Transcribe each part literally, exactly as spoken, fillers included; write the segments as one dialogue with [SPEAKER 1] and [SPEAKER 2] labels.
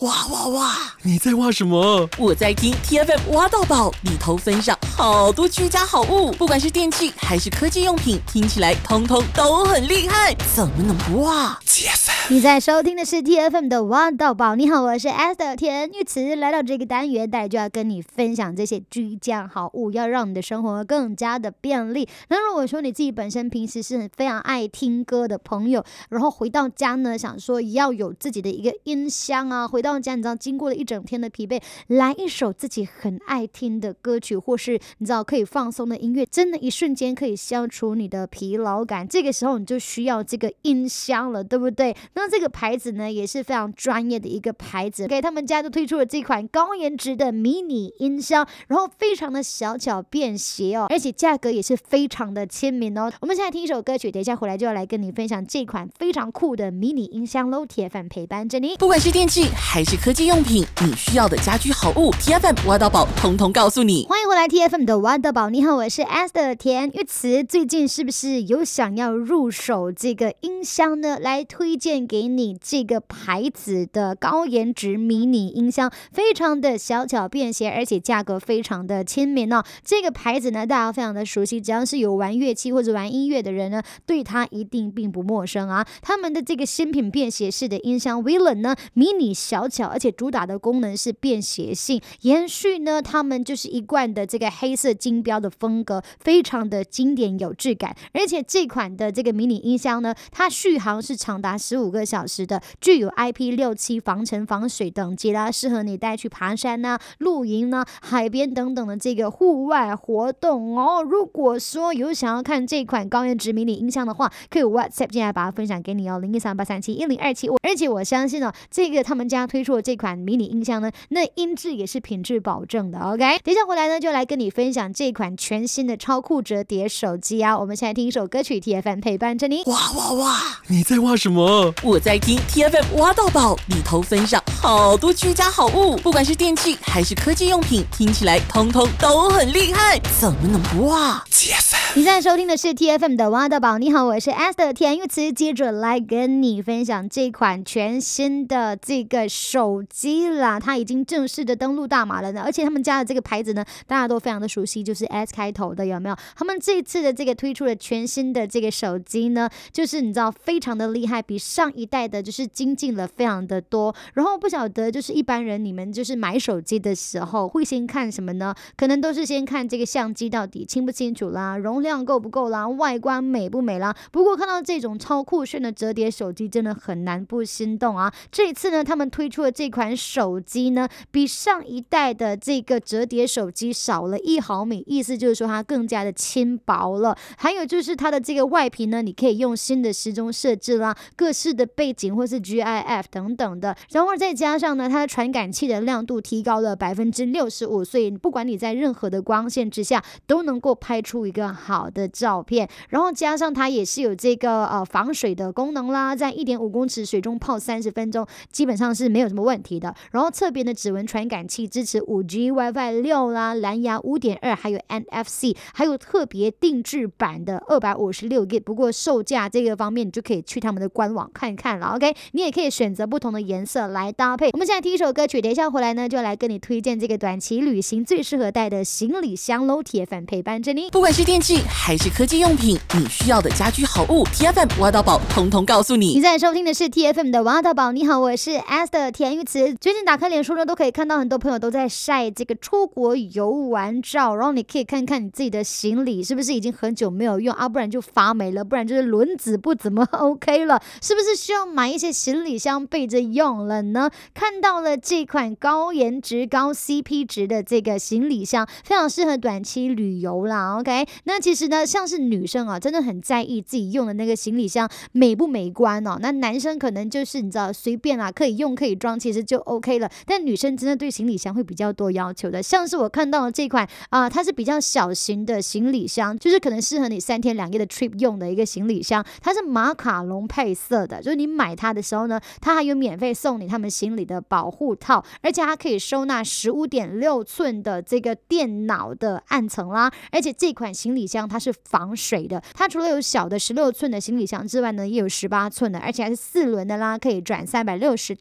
[SPEAKER 1] 哇哇哇！你在挖什么？我在听 T F M 挖到宝，里头分享好多居家好物，不管是电器还是科技用品，听起来通通都很厉害，怎么能不挖 ？T F M，
[SPEAKER 2] 你在收听的是 T F M 的挖到宝。你好，我是 Esther 田玉慈，来到这个单元，待就要跟你分享这些居家好物，要让你的生活更加的便利。那如果说你自己本身平时是非常爱听歌的朋友，然后回到家呢，想说要有自己的一个音箱啊，回到家你知道经过了一整天的疲惫，来一首自己很爱听的歌曲，或是你知道可以放松的音乐，真的一瞬间可以消除你的疲劳感。这个时候你就需要这个音箱了，对不对？那这个牌子呢也是非常专业的一个牌子，给他们家就推出了这款高颜值的迷你音箱，然后非常的小巧便携哦，而且价格也是非常的亲民哦。我们现在听一首歌曲，等一下回来就要来跟你分享这款非常酷的迷你音箱喽。T F M 陪伴着你，
[SPEAKER 1] 不管是电器还是科技用品，你需要的家居好物 ，T F M 挖到宝，通通告诉你。
[SPEAKER 2] 欢迎回来 T F M 的挖到宝，你好，我是 Esther 田玉慈。最近是不是有想要入手这个音箱呢？来推荐给你这个牌子的高颜值迷你音箱，非常的小巧便携，而且价格非常的亲民哦。这个牌子呢，大家非常的熟悉，只要是有玩乐器或者玩音乐的人呢，对它一定并不陌生啊。他们的这个新品便携式的音箱 Villain 呢，迷你小巧，而且主打的功能是便携性，延续呢他们就是一贯的这个黑色金标的风格，非常的经典有质感。而且这款的这个迷你音箱呢，它续航是长达十五个小时的，具有 I P 六七 防尘防水等级啦，适合你带去爬山啊、露营啊、海边等等的这个户外活动哦。如果说有想要看这款高颜值迷你音箱的话，可以 WhatsApp 进来把它分享给你哦，零一三八三七一零二七。而且我相信哦，这个他们家推出的这款迷你音箱呢，那音质也是品质保证的 OK。 等一下回来呢，就来跟你分享这款全新的超酷折叠手机啊。我们现在听一首歌曲， T F M 陪伴着你。
[SPEAKER 1] 哇哇哇！你在挖什么？我在听 T F M 挖到宝，里头分享好多居家好物，不管是电器还是科技用品，听起来通通都很厉害，怎么能不挖 T F M？
[SPEAKER 2] 你现在收听的是 T F M 的挖到宝，你好，我是 Esther 田玉慈，接着来跟你分享这款全新的这个手机啦，它已经正式的登陆大马了呢，而且他们家的这个牌子呢，大家都非常的熟悉，就是 S 开头的，有没有？他们这次的这个推出的全新的这个手机呢，就是你知道非常的厉害，比上一代的就是精进了非常的多。然后不晓得就是一般人你们就是买手机的时候会先看什么呢？可能都是先看这个相机到底清不清楚啦，容量够不够啦，外观美不美啦。不过看到这种超酷炫的折叠手机，真的很难不心动啊！这一次呢，他们推出的这款手机呢，比上一代的这个折叠手机少了一毫米，意思就是说它更加的轻薄了。还有就是它的这个外屏呢，你可以用新的时钟设置啦，各式的背景或是 G I F 等等的，然后再加上呢，它的传感器的亮度提高了百分之六十五，所以不管你在任何的光线之下，都能够拍出一个好的照片。然后加上它也是有这个呃防水的功能啦，在一点五公尺水中泡三十分钟，基本上是没有什么问题的。然后侧边的指纹传感器支持 五 G WiFi 六啦，蓝牙 五点二， 还有 N F C， 还有特别定制版的二百五十六 G。 不过售价这个方面你就可以去他们的官网看看了 OK。 你也可以选择不同的颜色来搭配。我们现在听一首歌曲，等一下回来呢，就来跟你推荐这个短期旅行最适合带的行李箱喽。 T F M 陪伴着你，
[SPEAKER 1] 不管是电器还是科技用品，你需要的家居好物 T F M 挖到宝，通通告诉你。
[SPEAKER 2] 你在收听的是 T F M 的挖到宝，你好，我是 Esther 田玉慈。最近打开脸书呢，都可以看到很多朋友都在晒这个出国游玩照，然后你可以看看你自己的行李是不是已经很久没有用啊，不然就发霉了，不然就是轮子不怎么 OK 了，是不是需要买一些行李箱备着用了呢？看到了这款高颜值高 C P 值的这个行李箱，非常适合短期旅游啦 OK。 那其实呢，像是女生啊，真的很在意自己用的那个行李箱美不美观哦。那男生可能就是你知道随便啦，可以用可以装，其实就 OK 了。但女生真的对行李箱会比较多要求的，像是我看到的这款啊、呃，它是比较小型的行李箱，就是可能适合你三天两夜的 trip 用的一个行李箱。它是马卡龙配色的，就是你买它的时候呢，它还有免费送你他们行李的保护套，而且它可以收纳 十五点六寸的这个电脑的暗层啦。而且这款行李箱它是防水的，它除了有小的十六寸的行李箱之外呢，也有十八寸的，而且还是四轮的啦，可以转三百六十度的。不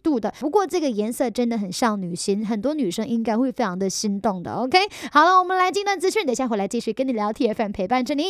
[SPEAKER 2] 不过这个颜色真的很少女心，很多女生应该会非常的心动的。 OK， 好了，我们来进段资讯，等一下回来继续跟你聊 T F M 陪伴着你。